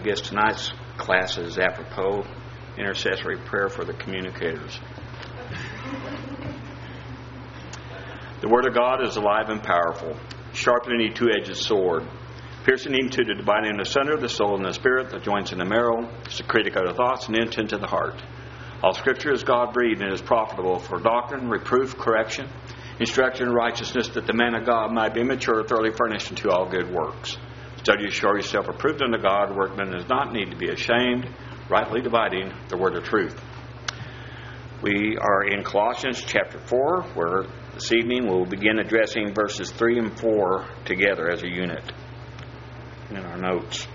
guess tonight's class is apropos intercessory prayer for the communicators. The Word of God is alive and powerful, sharper than any two-edged sword, piercing even to the dividing asunder of the soul and the spirit, the joints and the marrow, is the critic of the thoughts and the intent of the heart. All Scripture is God-breathed and is profitable for doctrine, reproof, correction, instruction in righteousness, that the man of God might be mature, thoroughly furnished unto all good works. Study to show yourself approved unto God, workman does not need to be ashamed, rightly dividing the word of truth. We are in Colossians chapter 4, where this evening we'll begin addressing verses 3 and 4 together as a unit in our notes.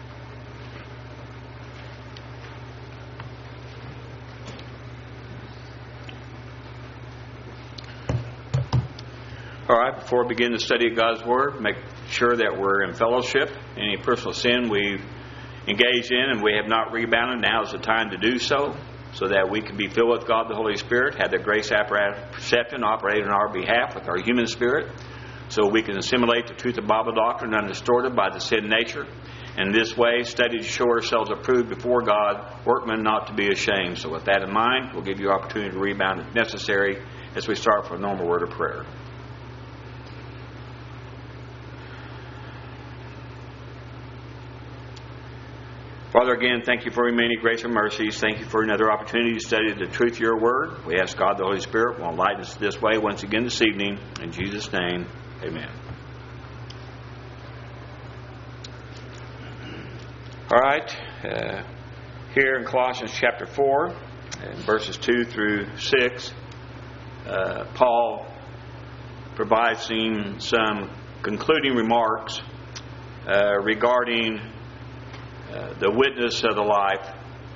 All right, before we begin the study of God's Word, make sure that we're in fellowship. Any personal sin we've engaged in and we have not rebounded, now is the time to do so that we can be filled with God the Holy Spirit, have the grace apparatus perception operate on our behalf with our human spirit, so we can assimilate the truth of Bible doctrine undistorted by the sin nature. And this way, study to show ourselves approved before God, workmen not to be ashamed. So with that in mind, we'll give you opportunity to rebound if necessary as we start for a normal word of prayer. Father, again, thank you for your many grace and mercies. Thank you for another opportunity to study the truth of your word. We ask God the Holy Spirit will enlighten us this way once again this evening. In Jesus' name, amen. All right. Here in Colossians chapter 4, verses 2 through 6, Paul provides some concluding remarks regarding the witness of the life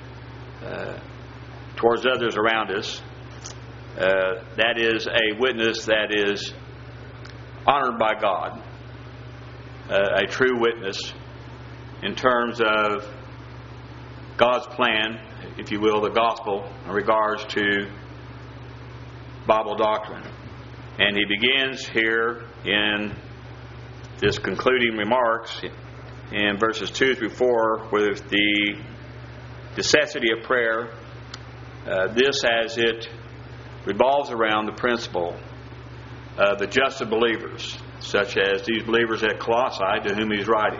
towards others around us. That is a witness that is honored by God, a true witness in terms of God's plan, if you will, the gospel in regards to Bible doctrine. And he begins here in this concluding remarks in verses 2 through 4 with the necessity of prayer. This as it revolves around the principle of the just of believers, such as these believers at Colossae to whom he's writing,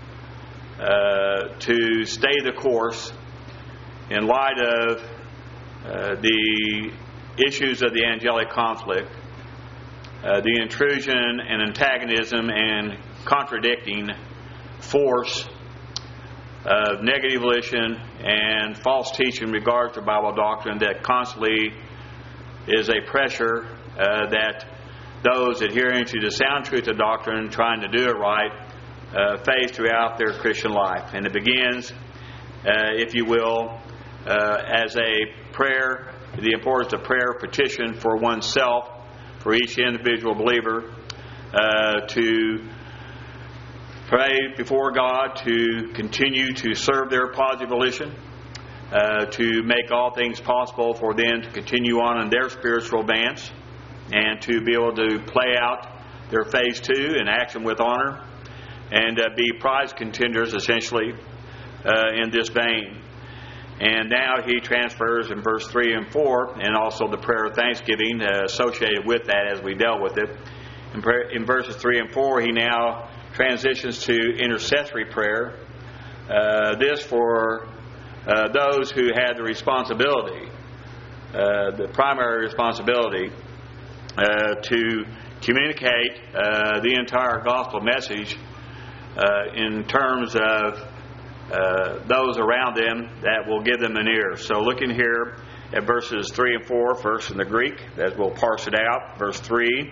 to stay the course in light of the issues of the angelic conflict, the intrusion and antagonism and contradicting force of negative volition and false teaching in regards to Bible doctrine that constantly is a pressure that those adhering to the sound truth of doctrine, trying to do it right, face throughout their Christian life. And it begins, if you will, as a prayer, the importance of prayer, petition for oneself, for each individual believer, to pray before God to continue to serve their positive volition, to make all things possible for them to continue on in their spiritual advance, and to be able to play out their phase 2 in action with honor, and be prize contenders essentially in this vein. And now he transfers in verse 3 and 4, and also the prayer of thanksgiving associated with that as we dealt with it. In verses 3 and 4, he now transitions to intercessory prayer. This for those who had the responsibility, the primary responsibility, to communicate the entire gospel message in terms of those around them that will give them an ear. So looking here at verses 3 and 4, first in the Greek, as we'll parse it out. Verse 3,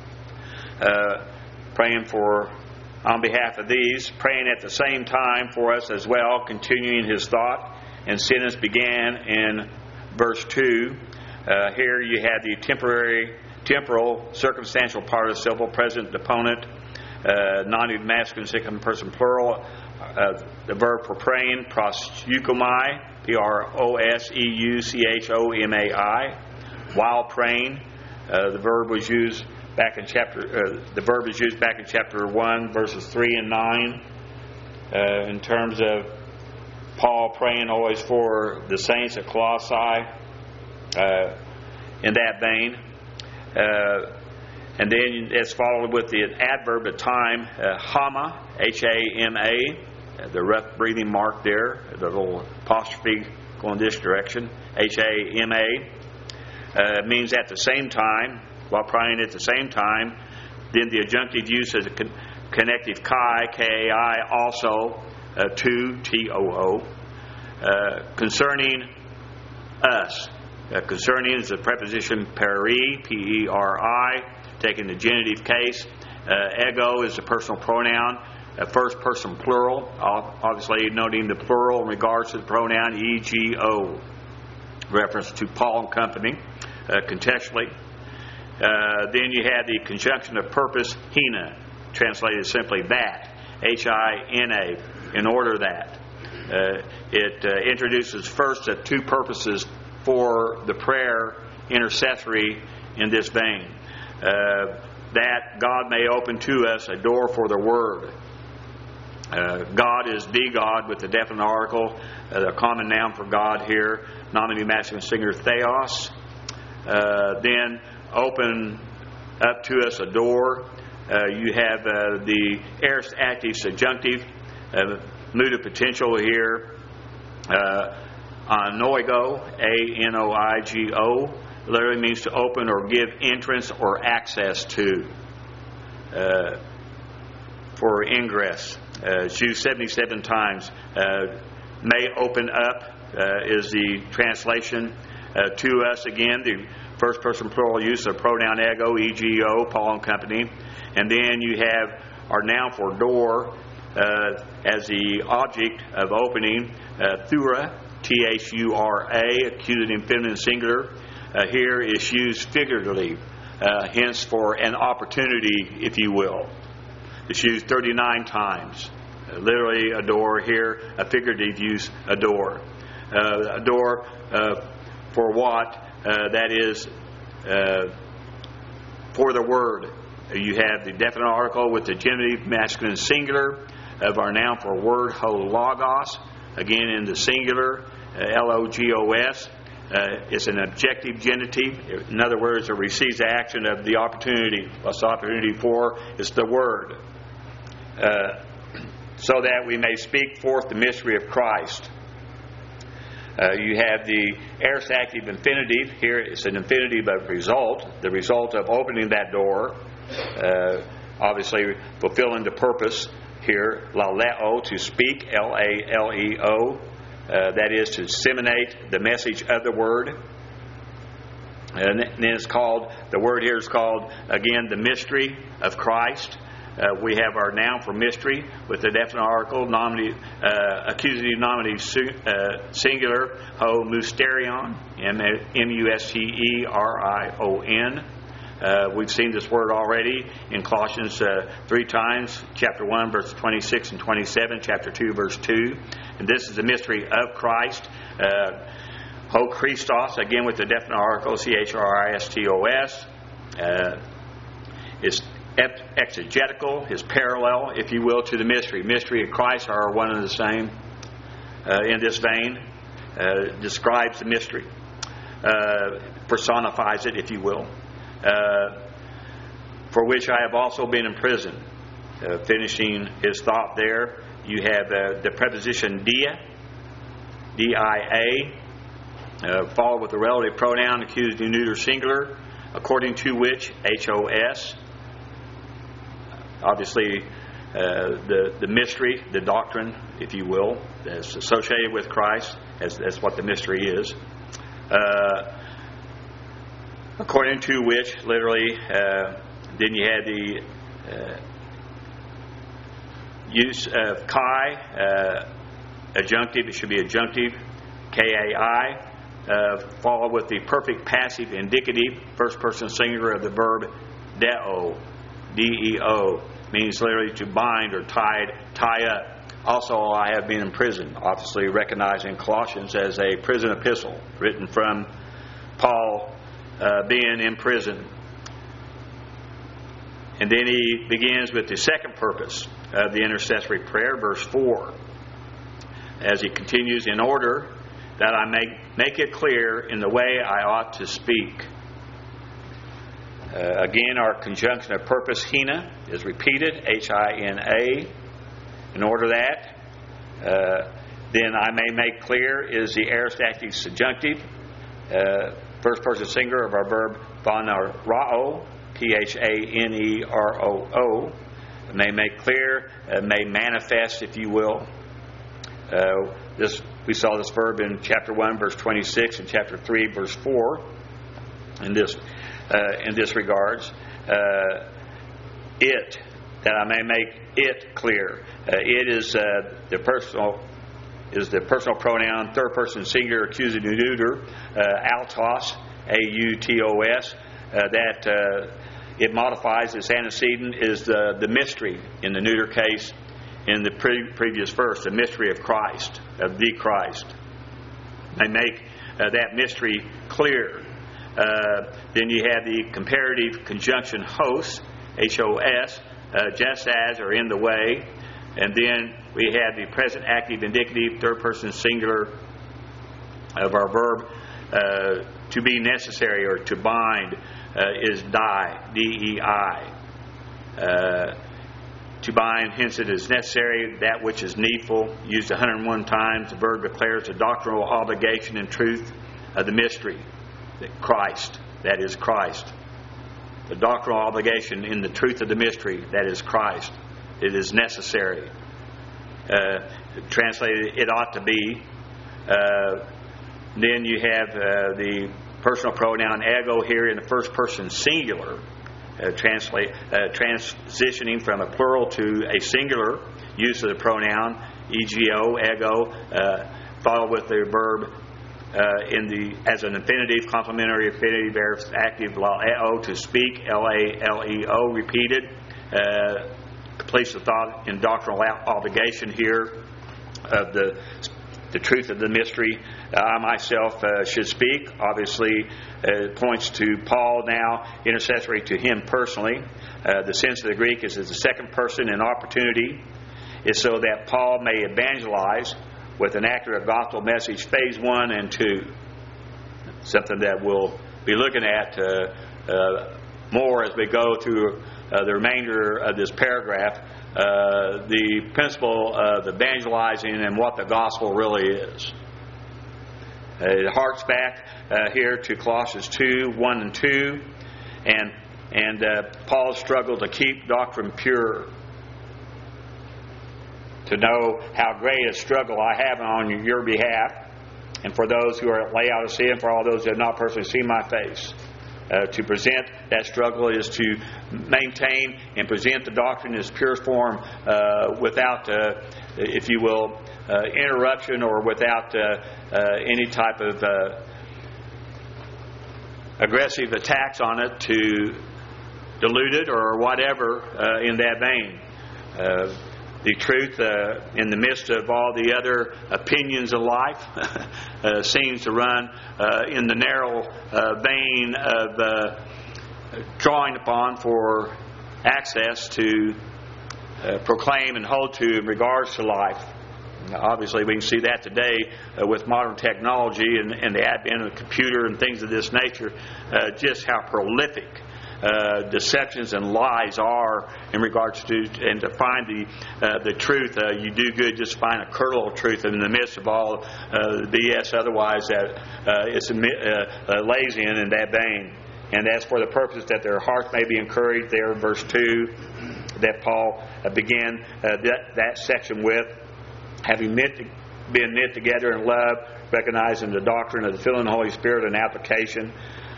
praying for on behalf of these, praying at the same time for us as well, continuing his thought and sentence began in verse 2. Here you have the temporal, circumstantial participle, present deponent, nominative masculine, second person plural. The verb for praying, proseuchomai, proseuchomai, while praying. The verb was used back in chapter 1, verses 3 and 9, in terms of Paul praying always for the saints at Colossae in that vein. And then it's followed with the adverb of time, Hama, H-A-M-A, the rough breathing mark there, the little apostrophe going this direction, H-A-M-A, means at the same time, while praying at the same time. Then the adjunctive use as a connective Kai, K-A-I, also to, T-O-O, concerning us. Concerning is the preposition peri, P-E-R-I, taking the genitive case. Ego is the personal pronoun, first person plural, obviously noting the plural in regards to the pronoun E-G-O, reference to Paul and company, contextually. Then you have the conjunction of purpose, hina, translated simply that, H-I-N-A, in order that. It introduces first the two purposes for the prayer intercessory in this vein. That God may open to us a door for the Word. God is the God with the definite article, the common noun for God here, nominative masculine singular theos. Then open up to us a door. You have the aorist active subjunctive, mood of potential here. Anoigo, A-N-O-I-G-O, literally means to open or give entrance or access to. For ingress. It's used 77 times. May open up is the translation. To us, again, the first person plural use of pronoun ego, E-G-O, Paul and company. And then you have our noun for door as the object of opening, thura, T-H-U-R-A, accusative feminine singular. Here is used figuratively, hence for an opportunity, if you will. It's used 39 times. Literally a door here, a figurative use, a door. A door for what? That is for the Word. You have the definite article with the genitive masculine singular of our noun for word, ho logos, again in the singular, L-O-G-O-S. It's an objective genitive. In other words, it receives the action of the opportunity. What's the opportunity for? It's the Word. So that we may speak forth the mystery of Christ. You have the aorist active infinitive. Here it's an infinitive of result. The result of opening that door. Obviously fulfilling the purpose here. Laleo, to speak. L-A-L-E-O. That is to disseminate the message of the Word. And then it's called, the word here is called, again, the mystery of Christ. We have our noun for mystery with the definite article, accusative nominative singular, ho musterion, M-U-S-T-E-R-I-O-N. We've seen this word already in Colossians 3 times, chapter 1, verse 26 and 27, chapter 2, verse 2. And this is the mystery of Christ. Ho Christos, again with the definite article, C-H-R-I-S-T-O-S. Is exegetical, is parallel, if you will, to the mystery. Mystery of Christ are one and the same in this vein. Describes the mystery. Personifies it, if you will. For which I have also been in prison. Finishing his thought there, you have the preposition dia, D-I-A, followed with the relative pronoun, accusative neuter singular, according to which, H-O-S. Obviously, the mystery, the doctrine, if you will, that's associated with Christ. That's what the mystery is. According to which, literally, then you had the use of Kai, adjunctive. It should be adjunctive, K-A-I. Followed with the perfect passive indicative, first person singular of the verb deo, D-E-O, means literally to bind or tie up. Also, I have been in prison, obviously recognizing Colossians as a prison epistle written from Paul being in prison. And then he begins with the second purpose of the intercessory prayer, verse 4. as he continues, in order that I may make it clear in the way I ought to speak. Again, our conjunction of purpose, hina, is repeated, H-I-N-A. In order that, then I may make clear is the aorist active subjunctive, first person singular of our verb phaneroo, P-H-A-N-E-R-O-O. May make clear, may manifest, if you will. We saw this verb in chapter 1, verse 26, and chapter 3, verse 4. In this regards, it, that I may make it clear. It is the personal pronoun, third person singular, accusative neuter, autos, A-U-T-O-S. That it modifies its antecedent is the mystery in the neuter case in the previous verse, the mystery of Christ, of the Christ. They make that mystery clear. Then you have the comparative conjunction hos, H-O-S, just as or in the way. And then we have the present active indicative, third person singular of our verb to be necessary or to bind is die, D-E-I. To bind, hence it is necessary, that which is needful, used 101 times. The verb declares the doctrinal obligation and truth of the mystery, that Christ, that is Christ. The doctrinal obligation in the truth of the mystery, that is Christ. It is necessary. Translated, it ought to be. Then you have the personal pronoun ego here in the first person singular, transitioning from a plural to a singular use of the pronoun ego, ego, followed with the verb as an infinitive, complementary infinitive, aorist active, lao, to speak, L-A-L-E-O, repeated. Completes the thought in doctrinal obligation here of the truth of the mystery. I myself should speak. Obviously, it points to Paul now, intercessory to him personally. The sense of the Greek is as the second person in opportunity, is so that Paul may evangelize with an accurate gospel message, phase 1 and 2. Something that we'll be looking at more as we go through the remainder of this paragraph, the principle of evangelizing and what the gospel really is. It harks back here to Colossians 2, 1 and 2, and Paul's struggle to keep doctrine pure. To know how great a struggle I have on your behalf, and for those who are at Laodicea, and for all those who have not personally seen my face. To present that struggle is to maintain and present the doctrine in its purest form without, if you will, interruption or without any type of aggressive attacks on it to dilute it or whatever in that vein. The truth in the midst of all the other opinions of life seems to run in the narrow vein of drawing upon for access to proclaim and hold to in regards to life. Obviously, we can see that today with modern technology and the advent of the computer and things of this nature, just how prolific deceptions and lies are in regards to, and to find the truth. You do good just find a kernel of truth in the midst of all the BS otherwise that it's lazy in that vein. And that's for the purpose that their hearts may be encouraged. There, verse 2, that Paul began that section with, having been knit together in love, recognizing the doctrine of the filling of the Holy Spirit and application,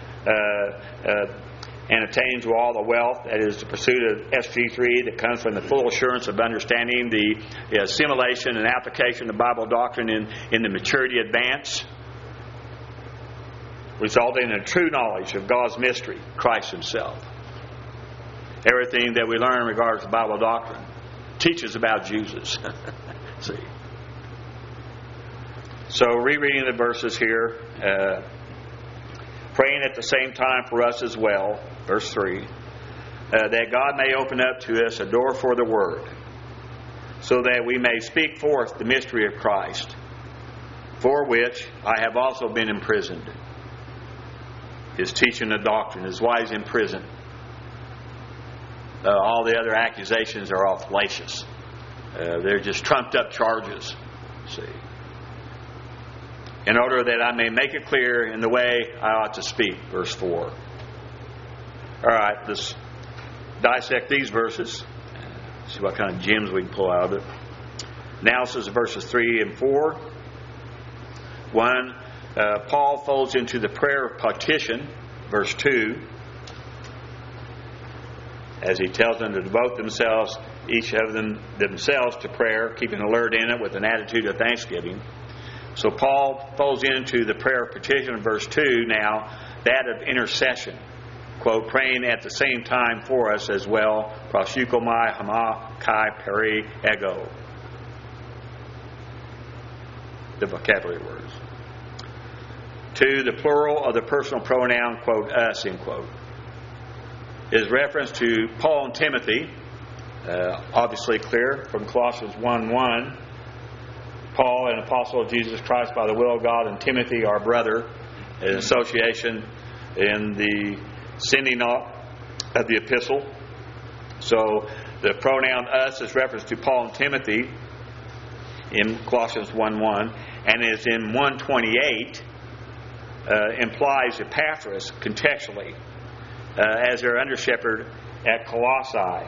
and attain to all the wealth, that is the pursuit of SG3 that comes from the full assurance of understanding the assimilation and application of Bible doctrine in the maturity advance, resulting in a true knowledge of God's mystery, Christ Himself. Everything that we learn in regards to Bible doctrine teaches about Jesus. See. So rereading the verses here, praying at the same time for us as well, verse 3, that God may open up to us a door for the Word, so that we may speak forth the mystery of Christ, for which I have also been imprisoned. His teaching of doctrine is why he's in prison. All the other accusations are all fallacious. They're just trumped up charges. See, in order that I may make it clear in the way I ought to speak. Verse 4. All right, let's dissect these verses. See what kind of gems we can pull out of it. Analysis of verses 3 and 4. 1. Paul folds into the prayer of petition, verse 2, as he tells them to devote themselves, each of them themselves, to prayer, keeping alert in it with an attitude of thanksgiving. So Paul folds into the prayer of petition in verse 2 now, that of intercession. Quote, praying at the same time for us as well. Prosukomai hama kai peri ego. The vocabulary words. 2. The plural of the personal pronoun, quote, us, end quote, is reference to Paul and Timothy. Obviously clear from Colossians 1:1. Paul, an apostle of Jesus Christ by the will of God, and Timothy, our brother, in association in the sending off of the epistle. So the pronoun us is reference to Paul and Timothy in Colossians 1:1, and is in 1:28 implies Epaphras contextually as their under shepherd at Colossae.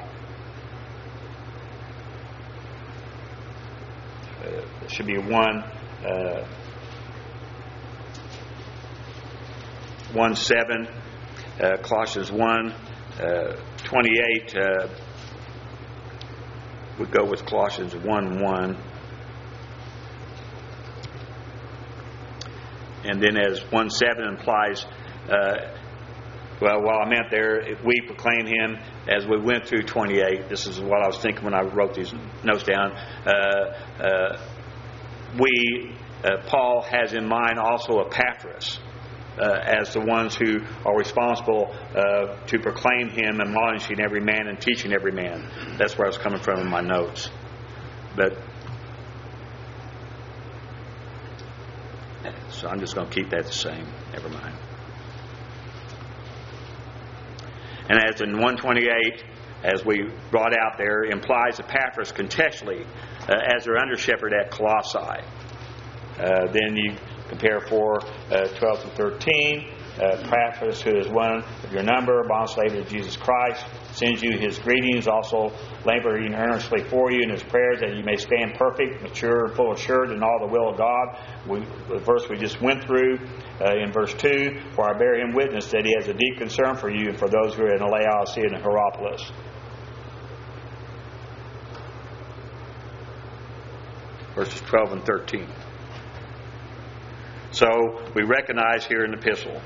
It should be 1:7. Colossians 1:28 would go with Colossians 1:1. And then as 1:7 implies, while I meant there, if we proclaim him as we went through 28, this is what I was thinking when I wrote these notes down. Paul has in mind also Epaphras as the ones who are responsible to proclaim him, admonishing every man and teaching every man. That's where I was coming from in my notes. So I'm just going to keep that the same. Never mind. And as in 1:28, as we brought out there, implies Epaphras contextually as their under shepherd at Colossae. Then you compare 4:12 to 13. Epaphras, who is one of your number, bondslave of Jesus Christ, sends you his greetings, also laboring earnestly for you in his prayers, that you may stand perfect, mature, and full assured in all the will of God. The verse we just went through in verse 2, for I bear him witness that he has a deep concern for you and for those who are in Laodicea and Hierapolis. Verses 12 and 13. So we recognize here in the epistle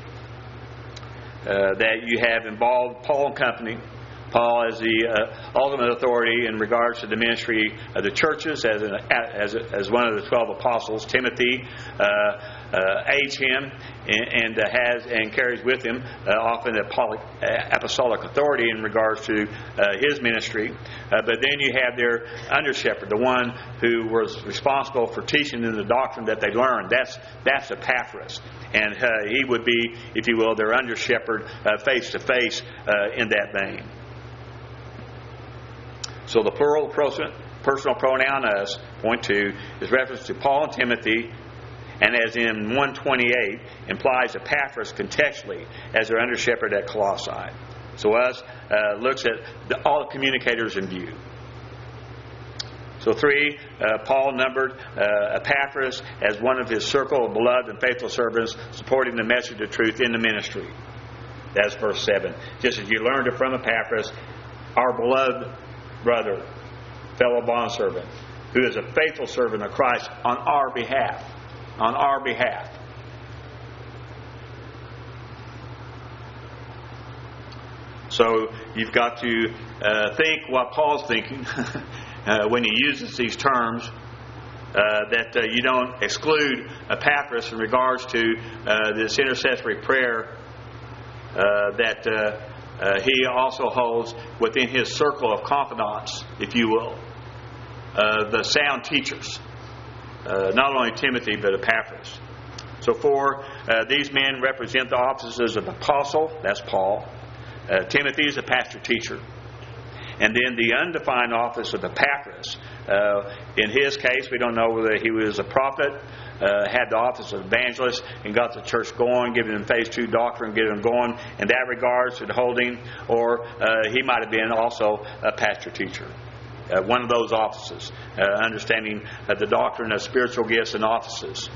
that you have involved Paul and company. Paul as the ultimate authority in regards to the ministry of the churches as one of the 12 apostles. Timothy aids him and has and carries with him often apostolic authority in regards to his ministry. But then you have their under shepherd, the one who was responsible for teaching them the doctrine that they learned. That's Epaphras, and he would be, if you will, their under shepherd face to face in that vein. So the plural personal pronoun us, point 2, is reference to Paul and Timothy, and as in 1:28 implies Epaphras contextually as their under shepherd at Colossae. So us looks at all the communicators in view. So 3, Paul numbered Epaphras as one of his circle of beloved and faithful servants, supporting the message of truth in the ministry. That's verse 7. Just as you learned it from Epaphras, our beloved brother, fellow bondservant, who is a faithful servant of Christ on our behalf. On our behalf. So you've got to think what Paul's thinking when he uses these terms, that you don't exclude Epaphras in regards to this intercessory prayer that he also holds within his circle of confidants, if you will. the sound teachers. Not only Timothy, but Epaphras. So these men represent the offices of apostle, that's Paul. Timothy is a pastor-teacher. And then the undefined office of Epaphras. In his case, we don't know whether he was a prophet, had the office of evangelist, and got the church going, giving them phase 2 doctrine, getting them going in that regard to the holding, or he might have been also a pastor-teacher. One of those offices, understanding the doctrine of spiritual gifts and offices.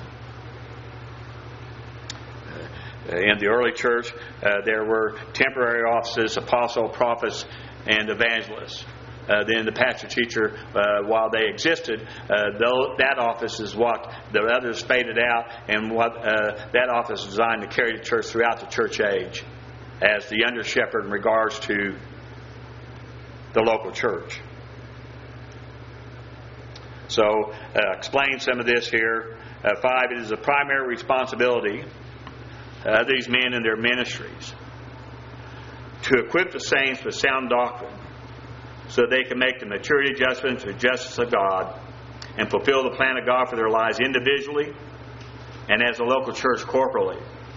In the early church, there were temporary offices, apostle, prophets, and evangelists. Then the pastor-teacher, while they existed, that office is what the others faded out, and what that office is designed to carry the church throughout the church age as the under-shepherd in regards to the local church. So, explain some of this here. 5, it is a primary responsibility of these men in their ministries to equip the saints with sound doctrine so they can make the maturity adjustment to the justice of God and fulfill the plan of God for their lives individually and as a local church corporally.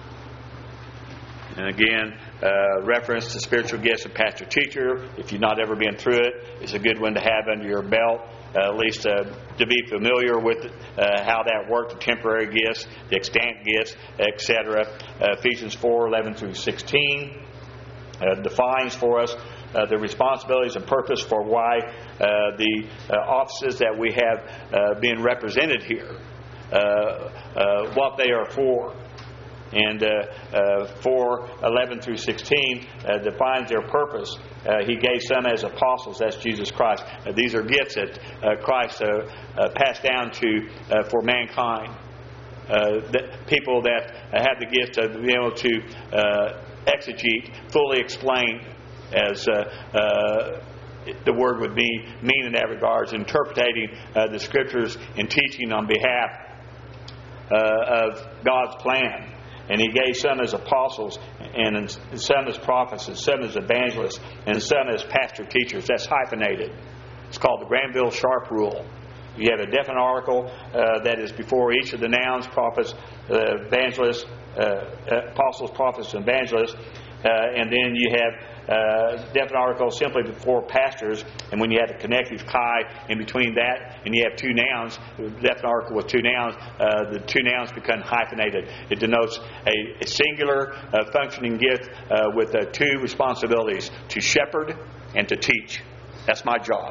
And again, reference to spiritual gifts of pastor-teacher. If you've not ever been through it, it's a good one to have under your belt. At least to be familiar with how that worked, the temporary gifts, the extant gifts, etc. Ephesians 4:11 through 16 defines for us the responsibilities and purpose for why the offices that we have being represented here, what they are for. And 4:11 through 16 defines their purpose. He gave some as apostles. That's Jesus Christ. These are gifts that Christ passed down to for mankind. People that have the gift of being able to exegete, fully explain, as the word would mean in that regard, interpreting the Scriptures and teaching on behalf of God's plan. And He gave some as apostles, and some as prophets, and some as evangelists, and some as pastor-teachers. That's hyphenated. It's called the Granville-Sharp rule. You have a definite article that is before each of the nouns, prophets, evangelists, apostles, prophets, and evangelists. And then you have definite article simply before pastors, and when you have a connective chi in between that, and you have two nouns, definite article with two nouns, the two nouns become hyphenated. It denotes a singular functioning gift with two responsibilities: to shepherd and to teach. That's my job.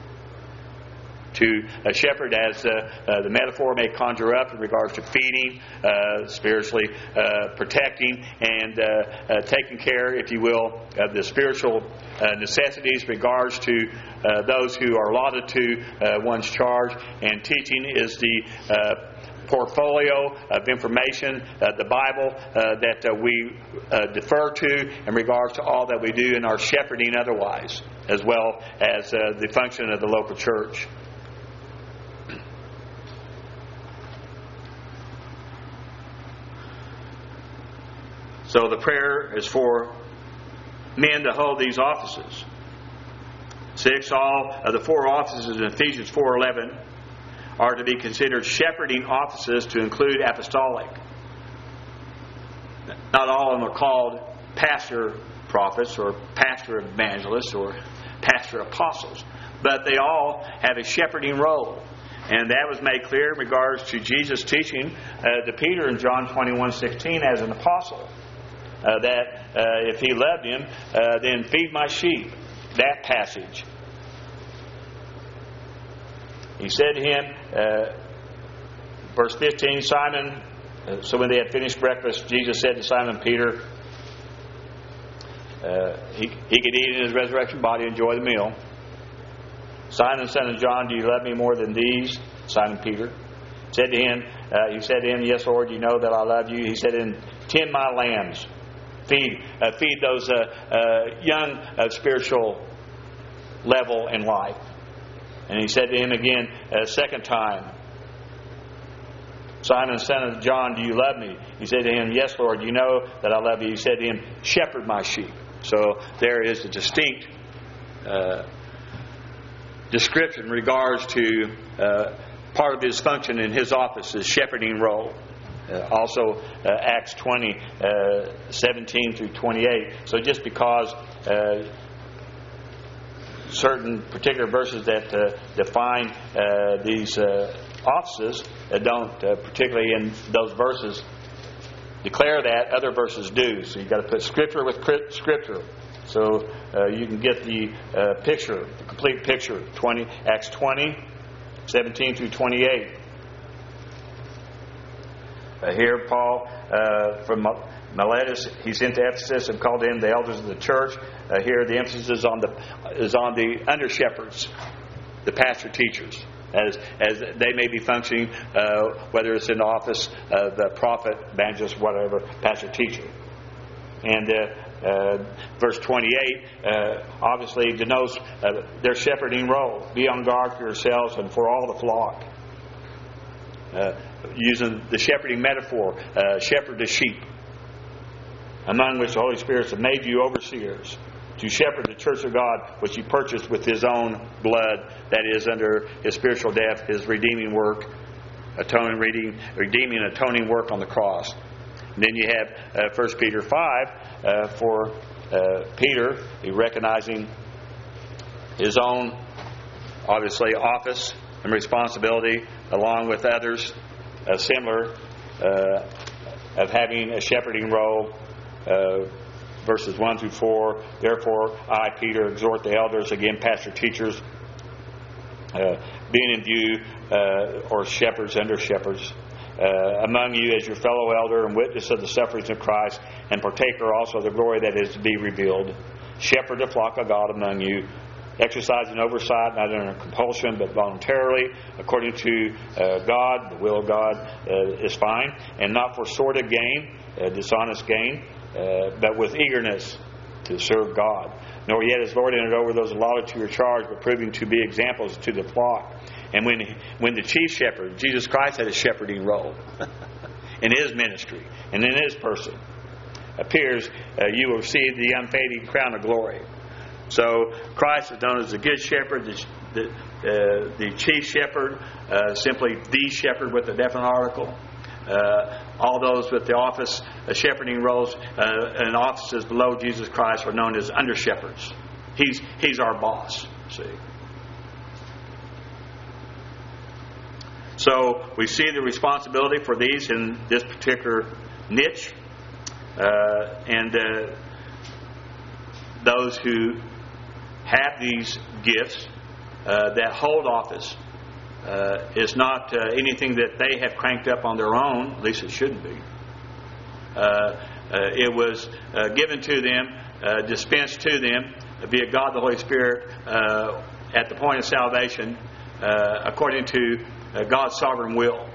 To a shepherd, as the metaphor may conjure up in regards to feeding, spiritually protecting, and taking care, if you will, of the spiritual necessities in regards to those who are allotted to one's charge. And teaching is the portfolio of information, the Bible, that we defer to in regards to all that we do in our shepherding otherwise, as well as the function of the local church. So the prayer is for men to hold these offices. 6, all of the 4 offices in Ephesians 4:11 are to be considered shepherding offices, to include apostolic. Not all of them are called pastor prophets or pastor evangelists or pastor apostles, but they all have a shepherding role. And that was made clear in regards to Jesus' teaching to Peter in John 21:16 as an apostle. That if he loved him, then feed my sheep. That passage. He said to him, verse 15, Simon, so when they had finished breakfast, Jesus said to Simon Peter, he could eat in his resurrection body, enjoy the meal. Simon, son of John, do you love me more than these? Simon Peter said to him, he said to him, yes, Lord, you know that I love you. He said, then tend my lambs. Feed those young of spiritual level in life. And he said to him again a second time, Simon, son of John, do you love me? He said to him, yes, Lord, you know that I love you. He said to him, shepherd my sheep. So there is a distinct description in regards to part of his function in his office, his shepherding role. Also, Acts 20, 17 through 28. So just because certain particular verses that define these offices don't particularly in those verses declare that, other verses do. So you've got to put Scripture with Scripture. So you can get the picture, the complete picture. Acts 20, 17 through 28. Here, Paul from Miletus, he's into Ephesus and called in the elders of the church. Here, the emphasis is on the under shepherds, the pastor teachers, as they may be functioning, whether it's in the office of the prophet, evangelist, whatever, pastor teacher. And verse 28 obviously denotes their shepherding role. Be on guard for yourselves and for all the flock. Using the shepherding metaphor, shepherd the sheep, among which the Holy Spirit has made you overseers, to shepherd the church of God, which He purchased with His own blood, that is, under His spiritual death, His redeeming work, redeeming atoning work on the cross. And then you have 1 Peter 5 for Peter, recognizing his own, obviously, office and responsibility, along with others similar, of having a shepherding role. Verses 1 through 4. Therefore, I, Peter, exhort the elders, again, pastor teachers, being in view, or shepherds, under shepherds, among you as your fellow elder and witness of the sufferings of Christ, and partaker also of the glory that is to be revealed. Shepherd the flock of God among you, exercising oversight, not under compulsion, but voluntarily, according to God. The will of God is fine, and not for sordid gain, dishonest gain, but with eagerness to serve God. Nor yet is lording it over those allotted to your charge, but proving to be examples to the flock. And when the chief shepherd, Jesus Christ, had a shepherding role in His ministry and in His person, appears, you will receive the unfading crown of glory. So Christ is known as the Good Shepherd, the Chief Shepherd, simply the Shepherd with a definite article. All those with the office, shepherding roles and offices below Jesus Christ are known as under shepherds. He's our boss. See. So we see the responsibility for these in this particular niche, and those who have these gifts that hold office is not anything that they have cranked up on their own. At least it shouldn't be. It was given to them, dispensed to them via God the Holy Spirit at the point of salvation, according to God's sovereign will.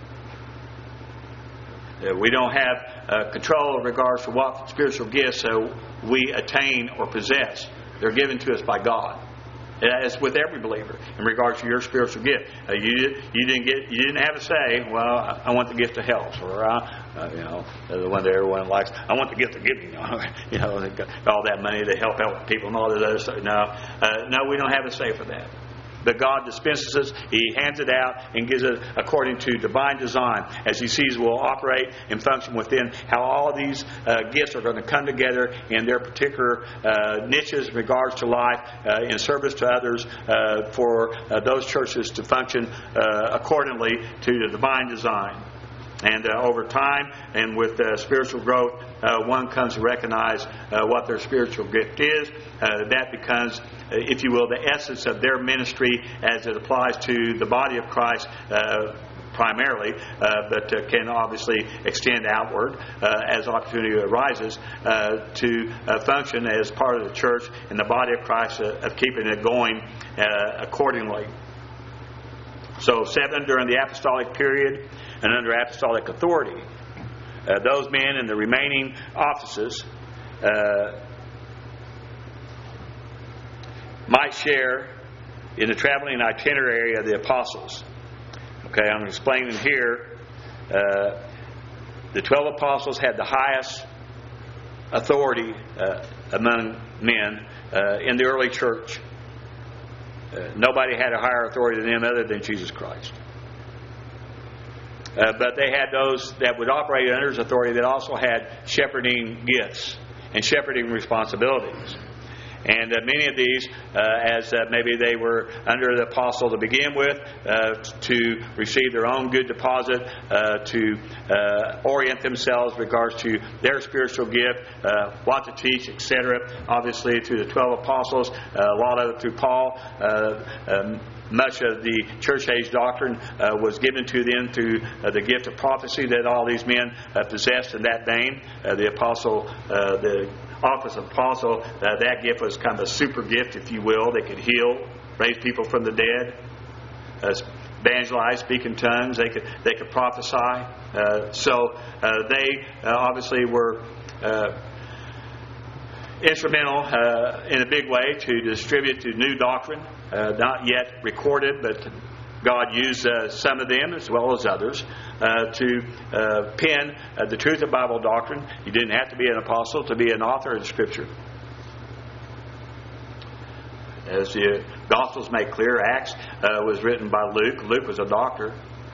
We don't have control in regards to what spiritual gifts we attain or possess. They're given to us by God. As with every believer in regards to your spiritual gift. You didn't have a say. Well, I want the gift of health, or the one that everyone likes. I want the gift of giving. All that money to help out people and all that other stuff. No, we don't have a say for that. But God dispenses us. He hands it out and gives it according to divine design, as He sees will operate and function within how all of these gifts are going to come together in their particular niches in regards to life, in service to others, for those churches to function accordingly to the divine design. And over time and with spiritual growth, one comes to recognize what their spiritual gift is. That becomes, if you will, the essence of their ministry as it applies to the body of Christ primarily, but can obviously extend outward as opportunity arises to function as part of the church and the body of Christ, of keeping it going accordingly. So 7 during the apostolic period and under apostolic authority. Those men in the remaining offices might share in the traveling itinerary of the apostles. Okay, I'm explaining here. The 12 apostles had the highest authority among men in the early church. Nobody had a higher authority than them other than Jesus Christ. But they had those that would operate under His authority that also had shepherding gifts and shepherding responsibilities. And many of these, as maybe they were under the apostle to begin with, to receive their own good deposit, to orient themselves in regards to their spiritual gift, what to teach, etc. Obviously through the 12 apostles, a lot of it through Paul. Much of the church age doctrine was given to them through the gift of prophecy that all these men possessed in that vein. The apostle, the office of apostle, that gift was kind of a super gift, if you will. They could heal, raise people from the dead, evangelize, speak in tongues. They could prophesy. So they obviously were instrumental in a big way to distribute the new doctrine, not yet recorded, but God used some of them as well as others to pen the truth of Bible doctrine. You didn't have to be an apostle to be an author of Scripture. As the Gospels make clear, Acts was written by Luke. Luke was a doctor.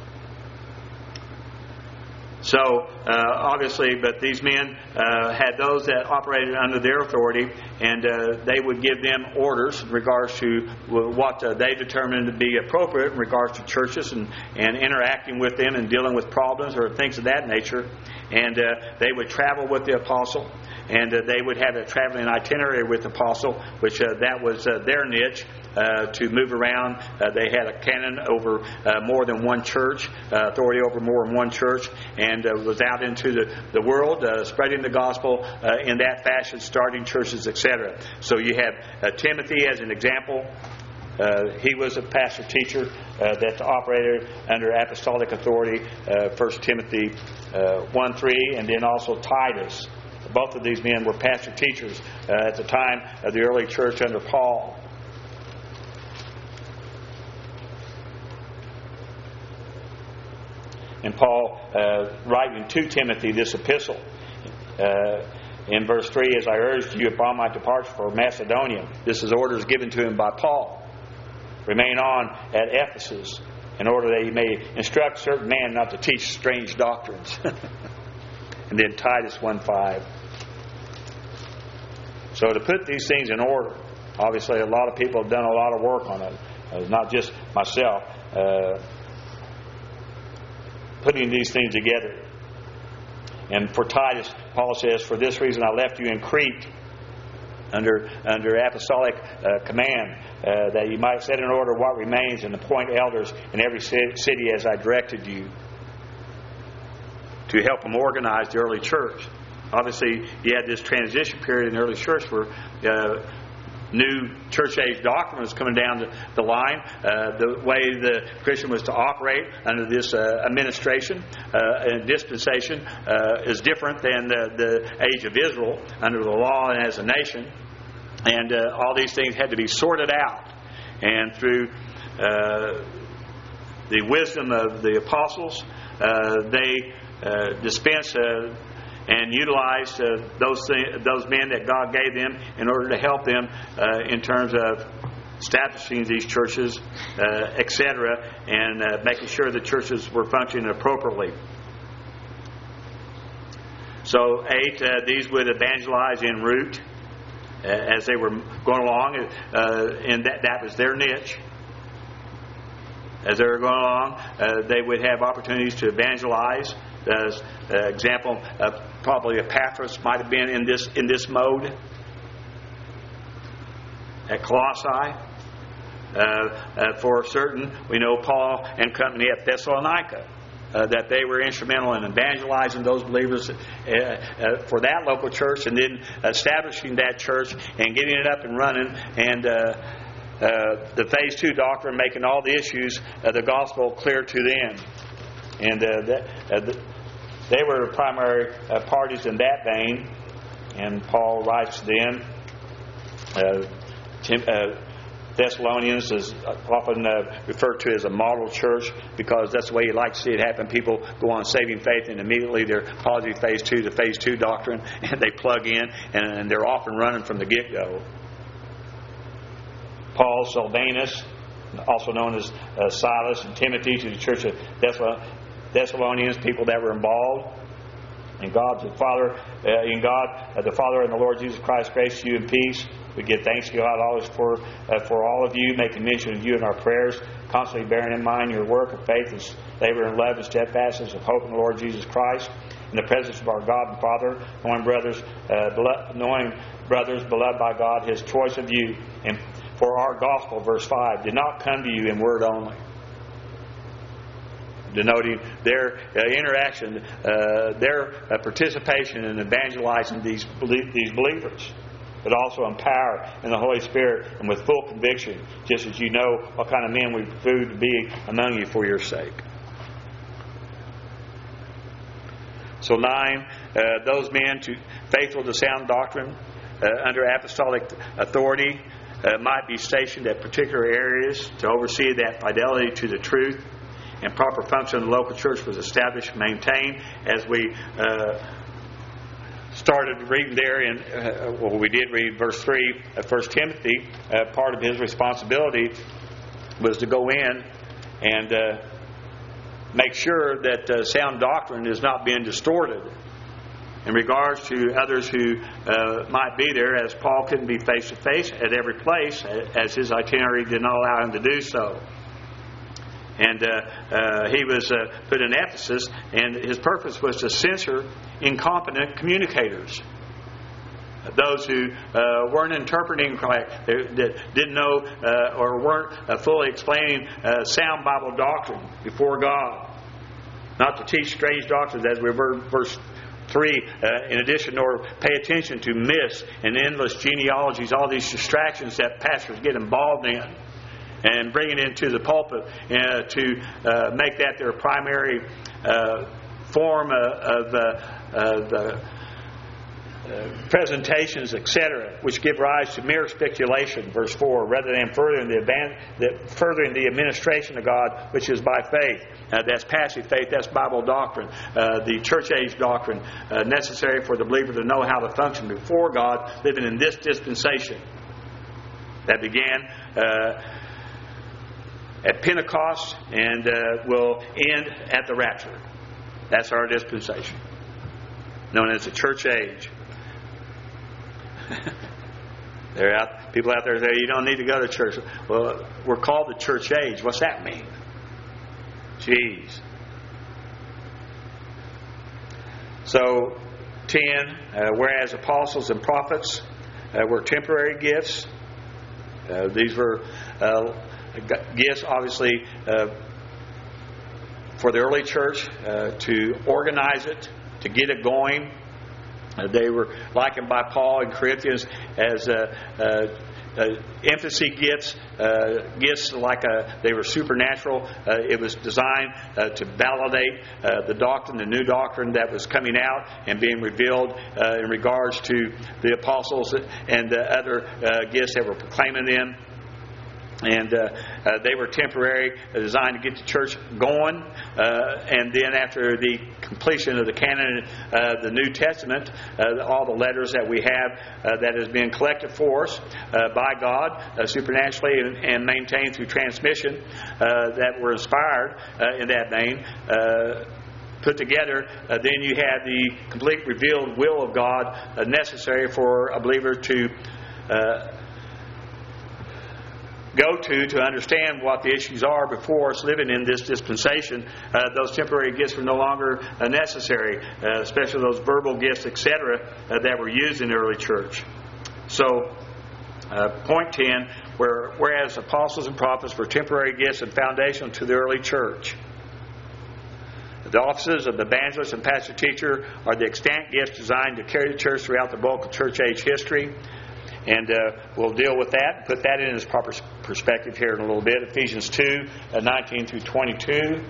So, obviously, but these men had those that operated under their authority, and they would give them orders in regards to what they determined to be appropriate in regards to churches and interacting with them and dealing with problems or things of that nature. And they would travel with the apostle, and they would have a traveling itinerary with the apostle, which that was their niche. To move around. They had a canon over more than one church, authority over more than one church, and was out into the world spreading the gospel in that fashion, starting churches, etc. So you have Timothy as an example. He was a pastor teacher that operated under apostolic authority, 1 Timothy 1:3, and then also Titus. Both of these men were pastor teachers at the time of the early church under Paul. And Paul, writing to Timothy this epistle, in verse 3, as I urged you upon my departure for Macedonia, this is orders given to him by Paul. Remain on at Ephesus, in order that he may instruct certain men not to teach strange doctrines. And then Titus 1:5. So to put these things in order, obviously a lot of people have done a lot of work on it. It's not just myself. Putting these things together. And for Titus, Paul says, for this reason I left you in Crete under apostolic command, that you might set in order what remains and appoint elders in every city as I directed you, to help them organize the early church. Obviously, you had this transition period in the early church where new church age doctrine was coming down the line. The way the Christian was to operate under this administration and dispensation is different than the age of Israel under the law and as a nation. And all these things had to be sorted out. And through the wisdom of the apostles, they dispensed and utilized those men that God gave them in order to help them in terms of establishing these churches, etc., and making sure the churches were functioning appropriately. So 8, these would evangelize en route as they were going along, and that was their niche. As they were going along, they would have opportunities to evangelize. As example, probably Epaphras might have been in this mode at Colossae. For certain, we know Paul and company at Thessalonica, that they were instrumental in evangelizing those believers for that local church, and then establishing that church and getting it up and running, and the phase 2 doctrine, making all the issues of the gospel clear to them. And they were the primary parties in that vein. And Paul writes to them. Thessalonians is often referred to as a model church, because that's the way you like to see it happen. People go on saving faith, and immediately they're positive phase 2 to phase 2 doctrine, and they plug in, and they're off and running from the get-go. Paul, Silvanus, also known as Silas and Timothy, to the church of Thessalonians, people that were involved. And God the Father, the Father and the Lord Jesus Christ, grace to you and peace. We give thanks to God always for all of you, making mention of you in our prayers, constantly bearing in mind your work of faith and labor and love and steadfastness of hope in the Lord Jesus Christ, in the presence of our God and Father, knowing brothers beloved by God, His choice of you, and for our gospel, verse 5, did not come to you in word only. Denoting their interaction, their participation in evangelizing these believers, but also in power in the Holy Spirit and with full conviction, just as you know what kind of men we proved to be among you for your sake. So 9, those men faithful to sound doctrine under apostolic authority might be stationed at particular areas to oversee that fidelity to the truth and proper function of the local church was established and maintained. As we started reading there we did read verse 3 of 1 Timothy. Part of his responsibility was to go in and make sure that sound doctrine is not being distorted in regards to others who might be there, as Paul couldn't be face to face at every place, as his itinerary did not allow him to do so. And he was put in Ephesus, and his purpose was to censor incompetent communicators. Those who weren't interpreting correctly, that didn't know or weren't fully explaining sound Bible doctrine before God. Not to teach strange doctrines, as we heard verse 3, in addition, nor pay attention to myths and endless genealogies, all these distractions that pastors get involved in, and bring it into the pulpit to make that their primary form of presentations, etc., which give rise to mere speculation, verse 4, rather than furthering the administration of God, which is by faith. That's passive faith, that's Bible doctrine, the church age doctrine, necessary for the believer to know how to function before God, living in this dispensation that began at Pentecost and will end at the rapture. That's our dispensation, known as the church age. People out there say, you don't need to go to church. Well, we're called the church age. What's that mean? Jeez. So, 10, whereas apostles and prophets were temporary gifts. These were gifts, obviously, for the early church to organize it, to get it going. They were likened by Paul in Corinthians as infancy gifts, gifts like they were supernatural. It was designed to validate the doctrine, the new doctrine that was coming out and being revealed in regards to the apostles and the other gifts that were proclaiming them. And they were temporary, designed to get the church going. And then after the completion of the canon, the New Testament, all the letters that we have that has been collected for us by God supernaturally and maintained through transmission that were inspired in that vein, put together, then you have the complete revealed will of God necessary for a believer to go to understand what the issues are before us living in this dispensation. Those temporary gifts were no longer necessary, especially those verbal gifts, etc., that were used in the early church. So, point 10, whereas apostles and prophets were temporary gifts and foundational to the early church. The offices of the evangelist and pastor teacher are the extant gifts designed to carry the church throughout the bulk of church age history. And we'll deal with that, put that in its proper perspective here in a little bit. Ephesians 2, 19 through 22.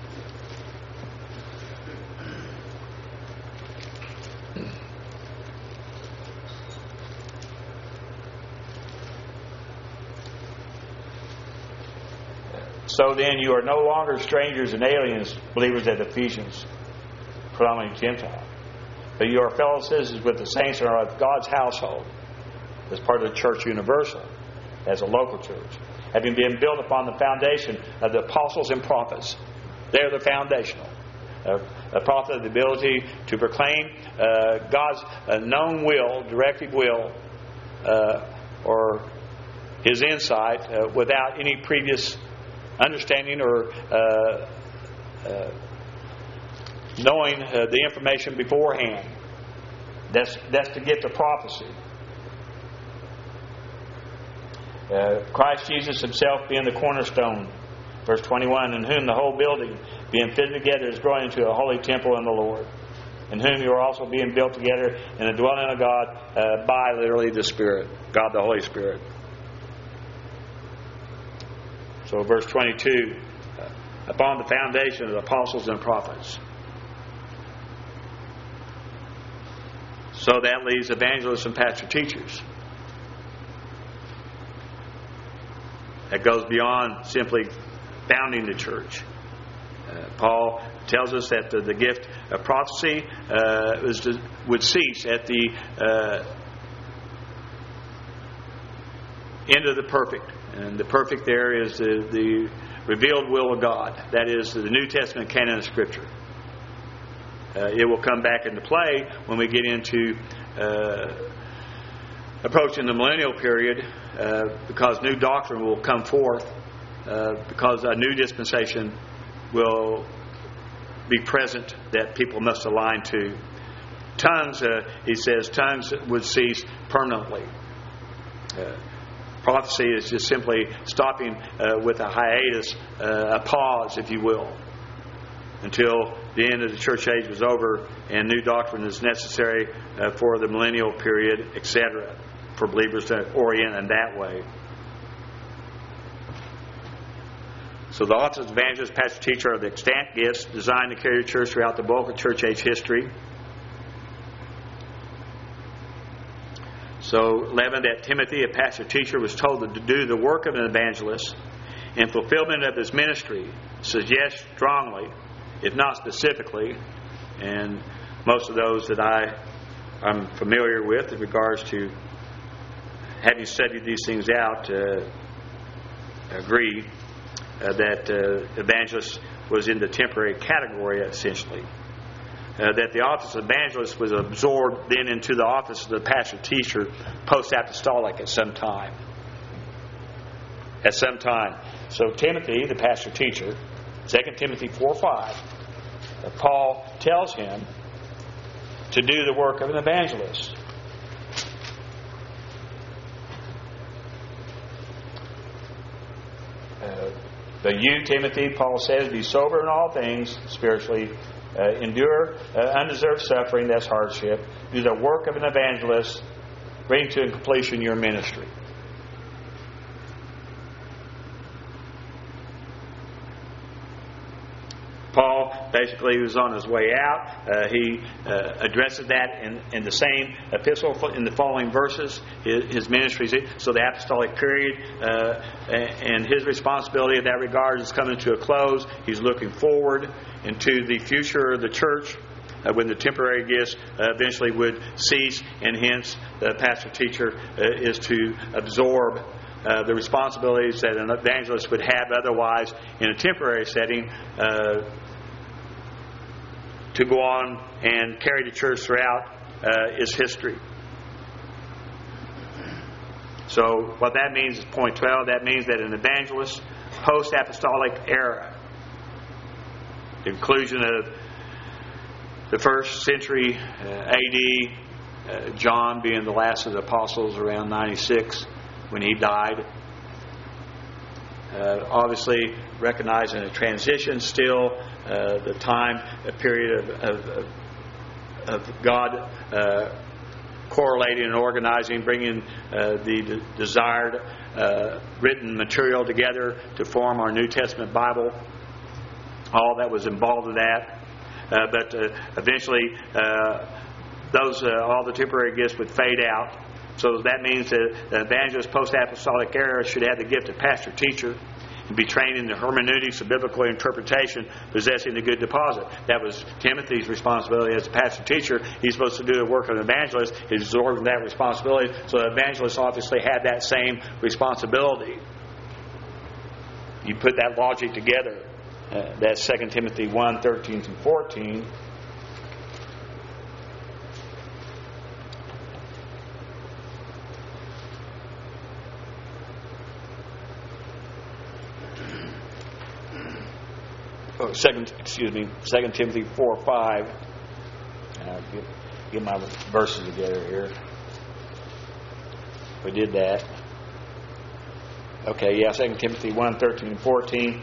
So then you are no longer strangers and aliens, believers at Ephesians, predominantly Gentile. But you are fellow citizens with the saints and are of God's household, as part of the church universal, as a local church. Having been built upon the foundation of the apostles and prophets. They're the foundational. A prophet, the ability to proclaim God's known will, directive will, or His insight without any previous understanding or knowing the information beforehand. That's to get the prophecy. Christ Jesus Himself being the cornerstone. Verse 21, in whom the whole building, being fitted together, is growing into a holy temple in the Lord, in whom you are also being built together in the dwelling of God by literally the Spirit, God the Holy Spirit. So verse 22, upon the foundation of the apostles and prophets. So that leaves evangelists and pastor teachers. That goes beyond simply founding the church. Paul tells us that the gift of prophecy would cease at the end of the perfect. And the perfect there is the revealed will of God. That is the New Testament canon of Scripture. It will come back into play when we get into approaching the millennial period, because new doctrine will come forth, because a new dispensation will be present that people must align to. Tongues, he says, tongues would cease permanently. Prophecy is just simply stopping with a hiatus, a pause, if you will, until the end of the church age was over and new doctrine is necessary for the millennial period, etc., for believers to orient in that way. So the office of evangelist, pastor, teacher are the extant gifts designed to carry the church throughout the bulk of church age history. So 11, that Timothy, a pastor teacher, was told to do the work of an evangelist in fulfillment of his ministry suggests strongly, if not specifically, and most of those that I'm familiar with in regards to having studied these things out agree that evangelist was in the temporary category, essentially. That the office of evangelist was absorbed then into the office of the pastor teacher post-apostolic at some time. At some time. So Timothy, the pastor teacher, 2 Timothy 4:5, Paul tells him to do the work of an evangelist. But you, Timothy, Paul says, be sober in all things, spiritually. Endure undeserved suffering, that's hardship. Do the work of an evangelist. Bring to completion your ministry. Paul basically was on his way out. He addresses that in the same epistle in the following verses, his ministry. So the apostolic period and his responsibility in that regard is coming to a close. He's looking forward into the future of the church when the temporary gifts eventually would cease, and hence the pastor-teacher is to absorb the responsibilities that an evangelist would have otherwise in a temporary setting to go on and carry the church throughout its history. So what that means is point 12. That means that an evangelist post-apostolic era, the conclusion of the first century A.D., John being the last of the apostles around 96 when he died. Obviously recognizing a transition still, the time, a period of God correlating and organizing, bringing the desired written material together to form our New Testament Bible. All that was involved in that. But eventually all the temporary gifts would fade out. So that means that the evangelist post-apostolic era should have the gift of pastor-teacher. and be trained in the hermeneutics of biblical interpretation, possessing a good deposit. That was Timothy's responsibility as a pastor teacher. He's supposed to do the work of an evangelist. He's absorbing that responsibility. So the evangelist obviously had that same responsibility. You put that logic together. That's 2 Timothy 1, 13 and 14. Second Timothy 4, 5. Get my verses together here. We did that. Okay, 2 Timothy 1, 13 and 14.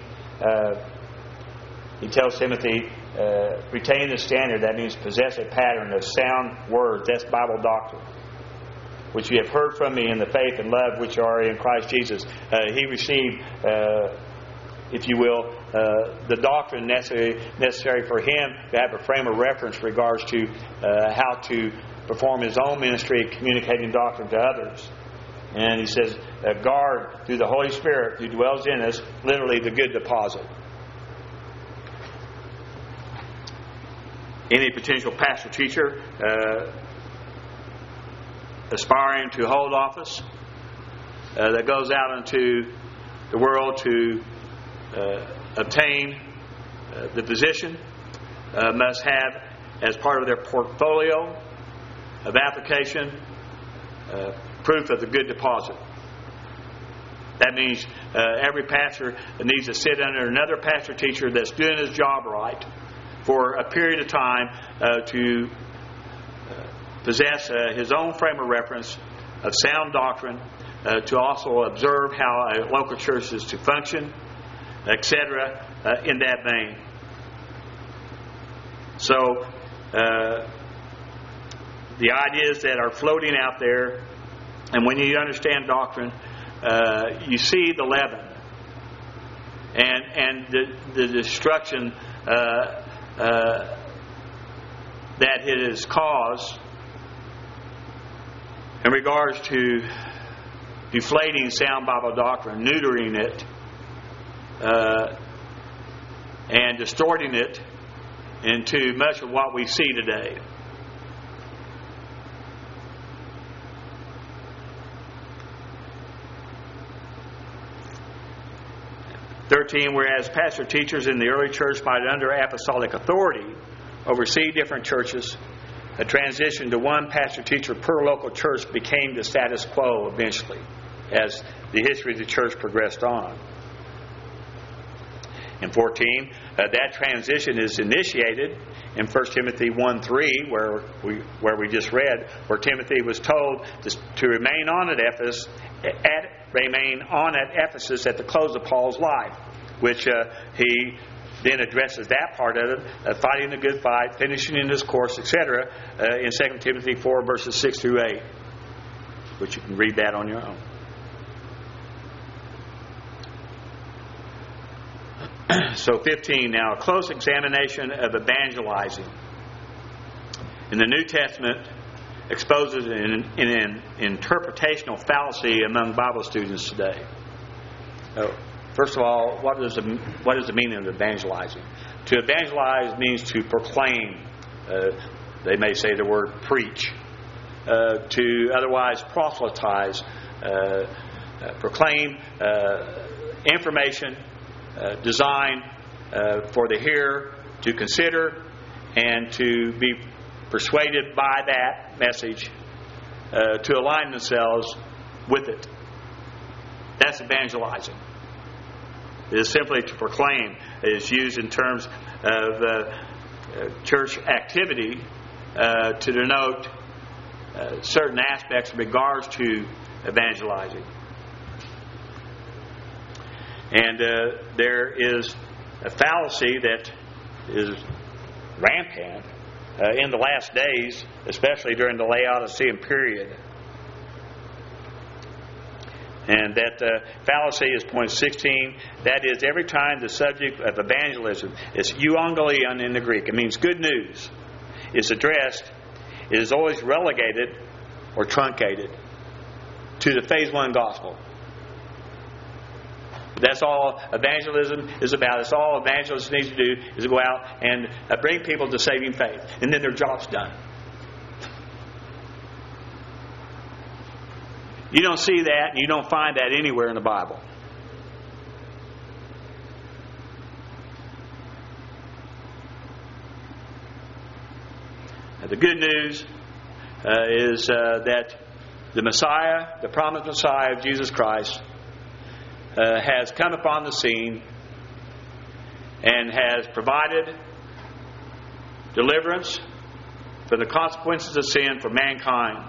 He tells Timothy, retain the standard. That means possess a pattern of sound words. That's Bible doctrine, which you have heard from me in the faith and love which are in Christ Jesus. He received, if you will, the doctrine necessary for him to have a frame of reference in regards to how to perform his own ministry, communicating doctrine to others. And he says, guard through the Holy Spirit who dwells in us, literally the good deposit. Any potential pastor teacher aspiring to hold office that goes out into the world to obtain the position must have as part of their portfolio of application proof of the good deposit. That means every pastor needs to sit under another pastor teacher that's doing his job right for a period of time to possess his own frame of reference of sound doctrine, to also observe how a local church is to function, etc., in that vein. So, the ideas that are floating out there, and when you understand doctrine, you see the leaven and the destruction that it has caused in regards to deflating sound Bible doctrine, neutering it, and distorting it into much of what we see today. Whereas pastor teachers in the early church might, under apostolic authority, oversee different churches, a transition to one pastor teacher per local church became the status quo eventually as the history of the church progressed on. In 14, that transition is initiated in 1 Timothy 1:3, where we just read, where Timothy was told to remain on at Ephesus at the close of Paul's life, which he then addresses that part of it, fighting the good fight, finishing in his course, etc., in 2 Timothy 4, verses 6 through 8, which you can read that on your own. So 15 now, a close examination of evangelizing. In the New Testament, exposes an interpretational fallacy among Bible students today. First of all, what is the meaning of evangelizing? To evangelize means to proclaim. They may say the word preach. To otherwise proselytize, proclaim information designed for the hearer to consider and to be persuaded by that message to align themselves with it. That's evangelizing. It is simply to proclaim. It is used in terms of church activity to denote certain aspects in regards to evangelizing. And there is a fallacy that is rampant in the last days, especially during the Laodicean period. And that fallacy is point 16. That is, every time the subject of evangelism is euangelion in the Greek, it means good news, is addressed, it is always relegated or truncated to the phase 1 gospel. That's all evangelism is about. That's all evangelism needs to do, is to go out and bring people to saving faith. And then their job's done. You don't see that, and you don't find that anywhere in the Bible. The good news is that the Messiah, the promised Messiah of Jesus Christ, has come upon the scene and has provided deliverance for the consequences of sin for mankind.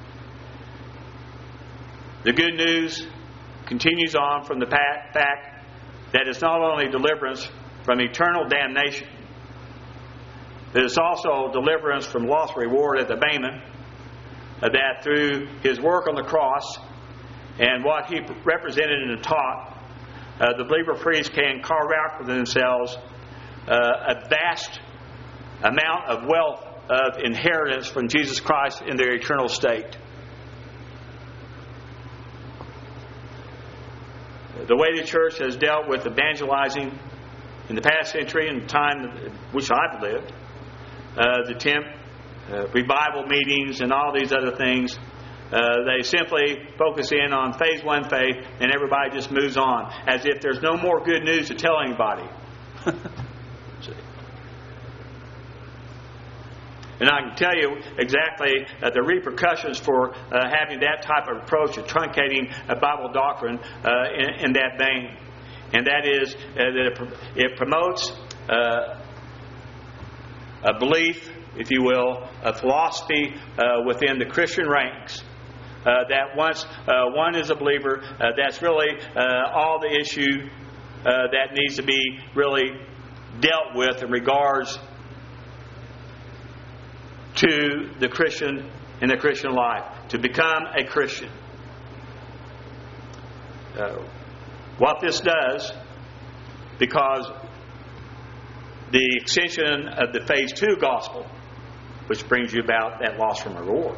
The good news continues on from the fact that it's not only deliverance from eternal damnation, but it's also deliverance from lost reward at the payment, that through His work on the cross and what He represented and taught, the believer priests can carve out for themselves a vast amount of wealth of inheritance from Jesus Christ in their eternal state. The way the church has dealt with evangelizing in the past century and the time in which I've lived, the tent, revival meetings and all these other things, they simply focus in on phase one faith and everybody just moves on as if there's no more good news to tell anybody. And I can tell you exactly the repercussions for having that type of approach of truncating a Bible doctrine in that vein. And that is that it promotes a belief, if you will, a philosophy within the Christian ranks. That once one is a believer, that's really all the issue that needs to be really dealt with in regards to the Christian in the Christian life, to become a Christian. What this does, because the extension of the phase 2 gospel, which brings you about that loss from reward,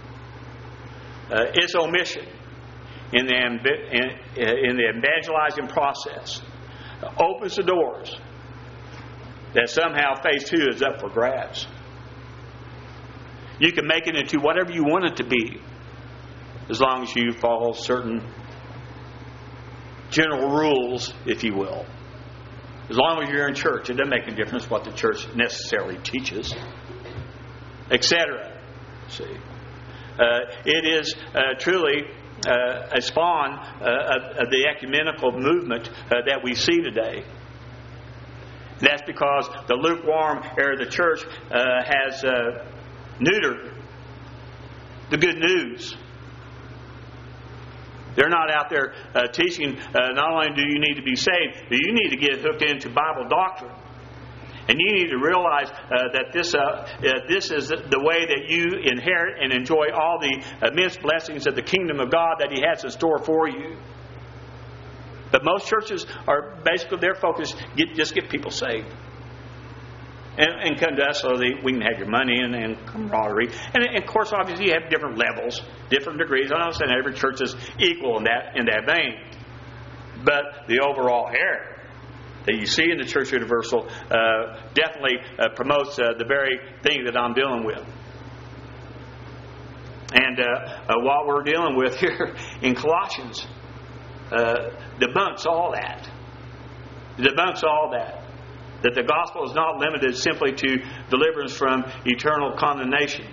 its omission in the evangelizing process opens the doors that somehow phase 2 is up for grabs. You can make it into whatever you want it to be, as long as you follow certain general rules, if you will. As long as you're in church, it doesn't make any difference what the church necessarily teaches, etc. See, it is truly a spawn of the ecumenical movement that we see today. That's because the lukewarm area of the church has neutered the good news. They're not out there teaching not only do you need to be saved, but you need to get hooked into Bible doctrine. And you need to realize that this is the way that you inherit and enjoy all the immense blessings of the kingdom of God that He has in store for you. But most churches are basically, their focus, just get people saved. And come to us so that we can have your money and camaraderie. And of course, obviously, you have different levels, different degrees. I'm not saying every church is equal in that vein. But the overall error that you see in the Church Universal definitely promotes the very thing that I'm dealing with. And what we're dealing with here in Colossians debunks all that. Debunks all that. That the gospel is not limited simply to deliverance from eternal condemnation.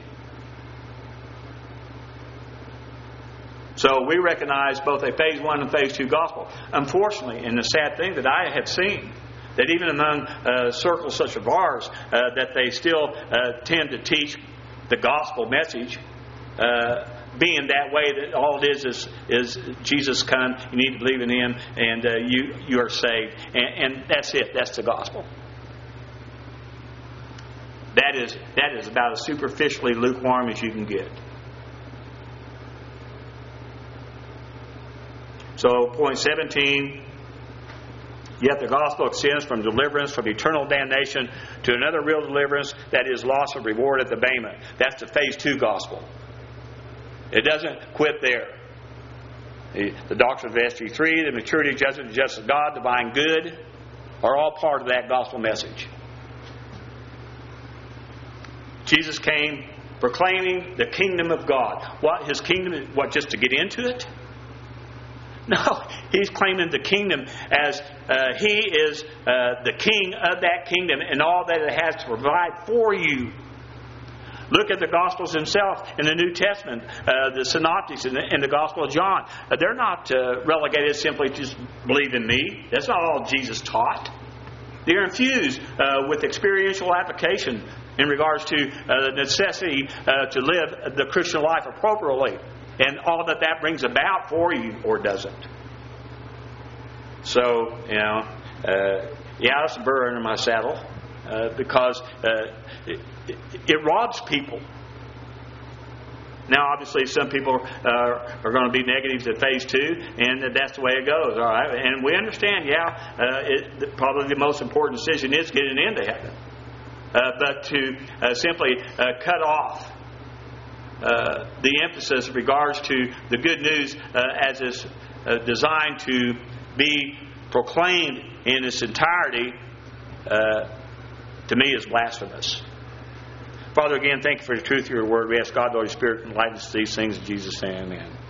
So we recognize both a phase 1 and phase 2 gospel. Unfortunately, and the sad thing that I have seen, that even among circles such as ours, that they still tend to teach the gospel message, being that way, that all it is Jesus come, you need to believe in Him, and you are saved. And that's it. That's the gospel. That is about as superficially lukewarm as you can get. So, point 17, yet the gospel extends from deliverance from eternal damnation to another real deliverance, that is loss of reward at the payment. That's the phase 2 gospel. It doesn't quit there. The doctrine of SG3, the maturity, judgment, the justice of God, divine good, are all part of that gospel message. Jesus came proclaiming the kingdom of God. What? His kingdom, what, just to get into it? No, He's claiming the kingdom as He is the king of that kingdom and all that it has to provide for you. Look at the Gospels themselves in the New Testament, the Synoptics in the Gospel of John. They're not relegated simply to just believe in me. That's not all Jesus taught. They're infused with experiential application in regards to the necessity to live the Christian life appropriately and all that brings about for you, or doesn't. So, that's a burr under my saddle because it robs people. Now, obviously, some people are going to be negative to phase 2, and that's the way it goes. All right, and we understand. Probably the most important decision is getting into heaven. But to simply cut off the emphasis in regards to the good news as is designed to be proclaimed in its entirety, to me, is blasphemous. Father, again, thank you for the truth of your word. We ask God, the Holy Spirit, enlighten us to these things in Jesus' name. Amen.